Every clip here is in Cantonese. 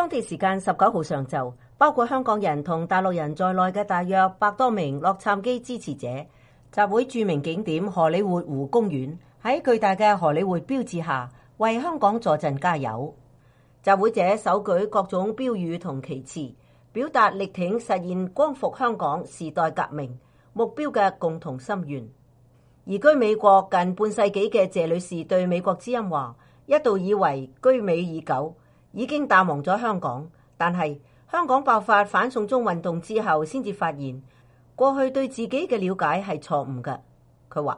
當地時間19號上晝，包括香港人同大陸人在內嘅大約100多名洛杉磯支持者集會著名景點荷里活湖公園，喺巨大嘅荷里活標誌下為香港助陣加油。集會者手舉各種標語同旗幟，表達力挺實現光復香港時代革命目標嘅共同心願。移居美國近半世紀嘅謝女士對美國之音話，一度以為居美已久，已經淡忘咗香港，但係香港爆發反送中運動之後，先至發現過去對自己嘅了解係錯誤嘅。佢話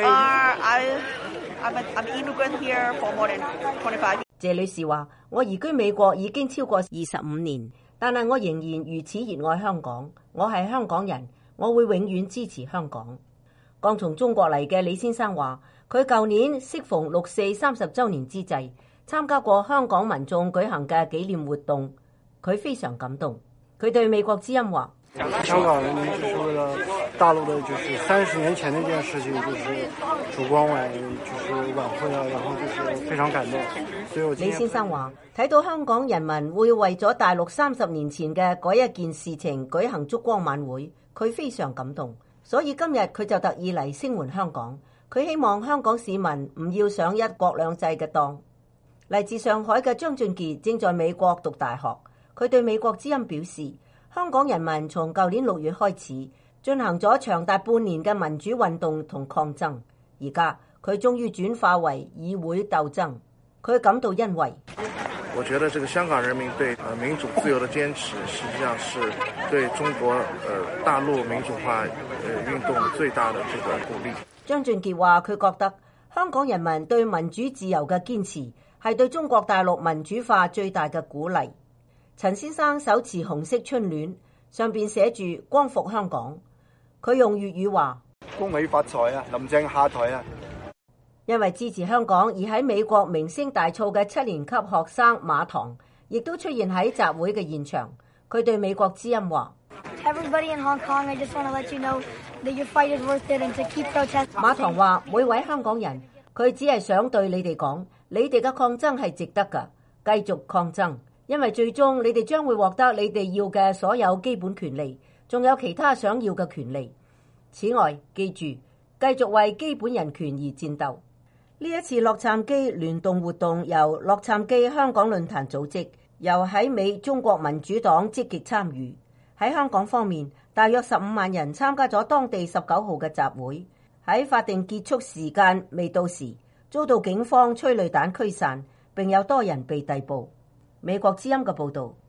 謝女士話，我移居美國已經超過25年，但係我仍然如此熱愛香港。我係香港人，我會永遠支持香港。剛從中國嚟嘅李先生話，佢舊年適逢6·4 30週年之際，參加過香港民眾舉行嘅紀念活動，佢非常感動。佢對美國之音話： 香港人民就是為了大陸的，就是30年前那件事情，就是燭光晚，就是晚會啊，然後就是非常感動。所以我李先生話，睇到香港人民會為咗大陸30年前嘅嗰一件事情舉行燭光晚會，佢非常感動。所以今日佢就特意嚟聲援香港。佢希望香港市民唔要上一國兩制嘅當。嚟自上海嘅張俊傑正在美國讀大學，佢對美國之音表示，香港人民從舊年6月開始進行咗長達半年嘅民主運動同抗爭，而家佢終於轉化為議會鬥爭，佢感到欣慰。 我覺得這個香港人民對民主自由的堅持，實際上是對中國大陸民主化運動最大的這個鼓勵。 張俊傑話，佢覺得香港人民對民主自由嘅堅持係對中國大陸民主化最大嘅鼓勵。陳先生手持紅色春聯，上邊寫住光復香港。佢用粵語話： 恭喜發財啊，林鄭下台啊！ 因為支持香港而喺美國名聲大噪嘅7年級學生馬唐，亦都出現喺集會嘅現場。佢對美國之音話：馬唐話，每位香港人，佢只係想對你哋講，你哋嘅抗爭係值得㗎，繼續抗爭，因為最終你哋將會獲得你哋要嘅所有基本權利，仲有其他想要嘅權利。此外，記住，繼續為基本人權而戰鬥。呢一次洛杉磯聯動活動由洛杉磯香港論壇組織，由喺美中國民主黨積極參與。喺香港方面，大約15萬人參加咗當地19號嘅集會，喺法定結束時間未到時，遭到警方催淚彈驅散，並有多人被逮捕。美國之音嘅報導。